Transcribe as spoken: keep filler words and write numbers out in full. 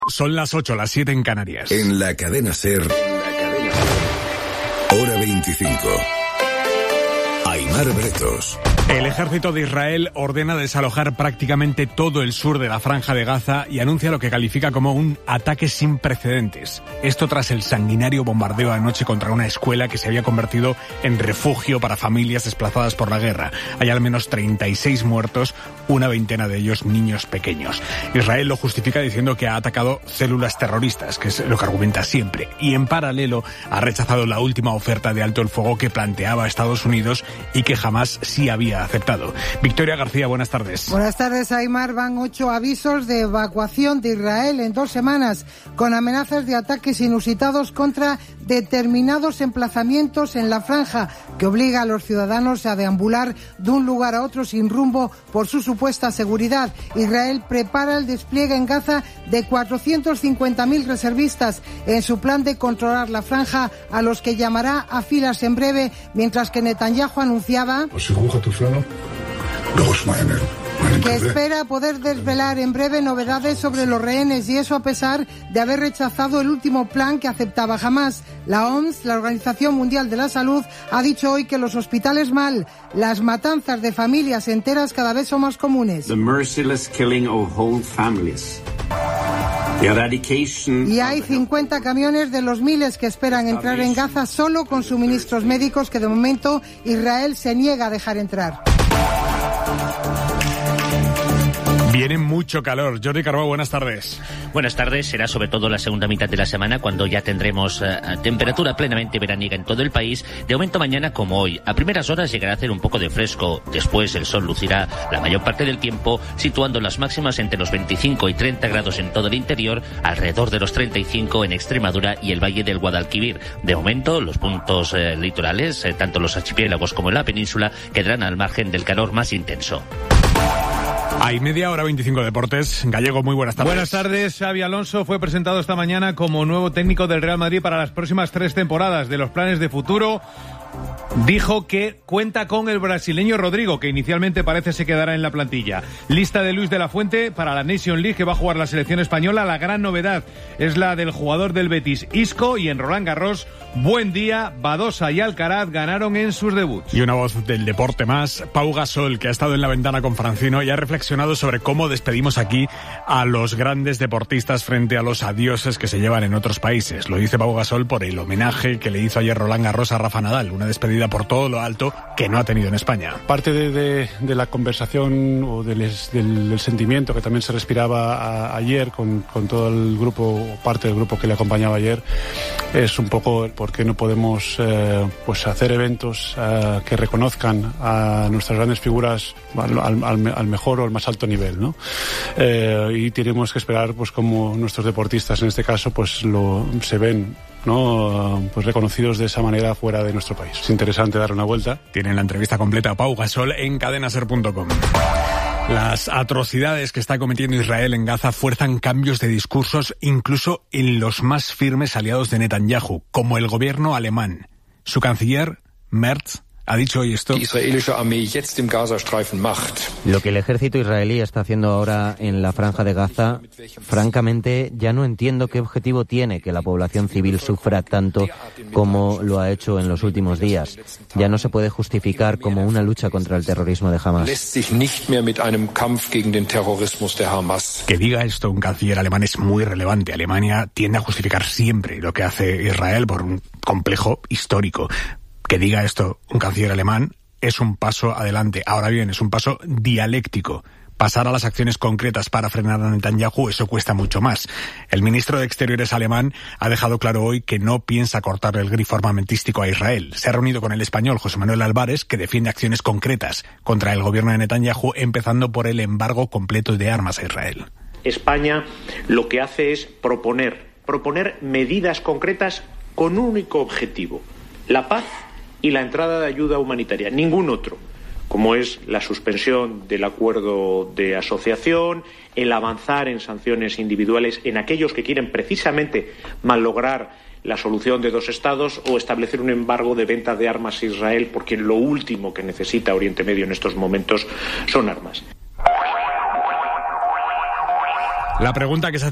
Son las ocho, las siete en Canarias. En la cadena SER, hora veinticinco. Aimar Bretos. El ejército de Israel ordena desalojar prácticamente todo el sur de la Franja de Gaza y anuncia lo que califica como un ataque sin precedentes. Esto tras el sanguinario bombardeo anoche contra una escuela que se había convertido en refugio para familias desplazadas por la guerra. Hay al menos treinta y seis muertos, una veintena de ellos niños pequeños. Israel lo justifica diciendo que ha atacado células terroristas, que es lo que argumenta siempre. Y en paralelo ha rechazado la última oferta de alto el fuego que planteaba Estados Unidos y que jamás sí había aceptado. Victoria García, buenas tardes. Buenas tardes, Aimar. Van ocho avisos de evacuación de Israel en dos semanas, con amenazas de ataques inusitados contra determinados emplazamientos en la franja, que obliga a los ciudadanos a deambular de un lugar a otro sin rumbo por su supuesta seguridad. Israel prepara el despliegue en Gaza de cuatrocientos cincuenta mil reservistas en su plan de controlar la franja, a los que llamará a filas en breve, mientras que Netanyahu anunciaba que espera poder desvelar en breve novedades sobre los rehenes, y eso a pesar de haber rechazado el último plan que aceptaba Hamás. La O M S, la Organización Mundial de la Salud, ha dicho hoy que los hospitales mal, las matanzas de familias enteras cada vez son más comunes. The merciless killing of whole families. Y hay cincuenta camiones de los miles que esperan entrar en Gaza solo con suministros médicos que de momento Israel se niega a dejar entrar. Viene mucho calor. Jordi Carbó, buenas tardes. Buenas tardes. Será sobre todo la segunda mitad de la semana cuando ya tendremos eh, temperatura plenamente veraniega en todo el país. De momento mañana como hoy. A primeras horas llegará a hacer un poco de fresco. Después el sol lucirá la mayor parte del tiempo, situando las máximas entre los veinticinco y treinta grados en todo el interior, alrededor de los treinta y cinco en Extremadura y el Valle del Guadalquivir. De momento los puntos eh, litorales, eh, tanto los archipiélagos como la península, quedarán al margen del calor más intenso. Hay media hora veinticinco deportes. Gallego, muy buenas tardes. Buenas tardes. Xabi Alonso fue presentado esta mañana como nuevo técnico del Real Madrid para las próximas tres temporadas. De los planes de futuro, dijo que cuenta con el brasileño Rodrigo, que inicialmente parece se quedará en la plantilla. Lista de Luis de la Fuente para la Nation League, que va a jugar la selección española. La gran novedad es la del jugador del Betis, Isco, y en Roland Garros, Buendía, Badosa y Alcaraz ganaron en sus debuts. Y una voz del deporte más, Pau Gasol, que ha estado en la ventana con Francino y ha reflexionado sobre cómo despedimos aquí a los grandes deportistas frente a los adioses que se llevan en otros países. Lo dice Pau Gasol por el homenaje que le hizo ayer Roland Garros a Rafa Nadal, una despedida por todo lo alto que no ha tenido en España. Parte de, de, de la conversación o del, del, del sentimiento que también se respiraba a, ayer con, con todo el grupo, o parte del grupo que le acompañaba ayer, es un poco por qué no podemos eh, pues hacer eventos eh, que reconozcan a nuestras grandes figuras al, al, al mejor o al más alto nivel, ¿no? Eh, y tenemos que esperar pues como nuestros deportistas en este caso pues lo se ven, ¿no? Pues reconocidos de esa manera fuera de nuestro país. Es interesante dar una vuelta. Tienen la entrevista completa a Pau Gasol en cadenaser punto com. Las atrocidades que está cometiendo Israel en Gaza fuerzan cambios de discursos incluso en los más firmes aliados de Netanyahu, como el gobierno alemán. Su canciller, Merz, ha dicho hoy esto. Lo que el ejército israelí está haciendo ahora en la franja de Gaza, francamente ya no entiendo qué objetivo tiene que la población civil sufra tanto como lo ha hecho en los últimos días. Ya no se puede justificar como una lucha contra el terrorismo de Hamás. Que diga esto un canciller alemán es muy relevante. Alemania tiende a justificar siempre lo que hace Israel por un complejo histórico. Que diga esto un canciller alemán es un paso adelante. Ahora bien, es un paso dialéctico. Pasar a las acciones concretas para frenar a Netanyahu, eso cuesta mucho más. El ministro de Exteriores alemán ha dejado claro hoy que no piensa cortar el grifo armamentístico a Israel. Se ha reunido con el español José Manuel Álvarez, que defiende acciones concretas contra el gobierno de Netanyahu, empezando por el embargo completo de armas a Israel. España lo que hace es proponer, proponer medidas concretas con un único objetivo: la paz y la entrada de ayuda humanitaria, ningún otro, como es la suspensión del acuerdo de asociación, el avanzar en sanciones individuales en aquellos que quieren precisamente malograr la solución de dos estados o establecer un embargo de venta de armas a Israel, porque lo último que necesita Oriente Medio en estos momentos son armas. La pregunta que se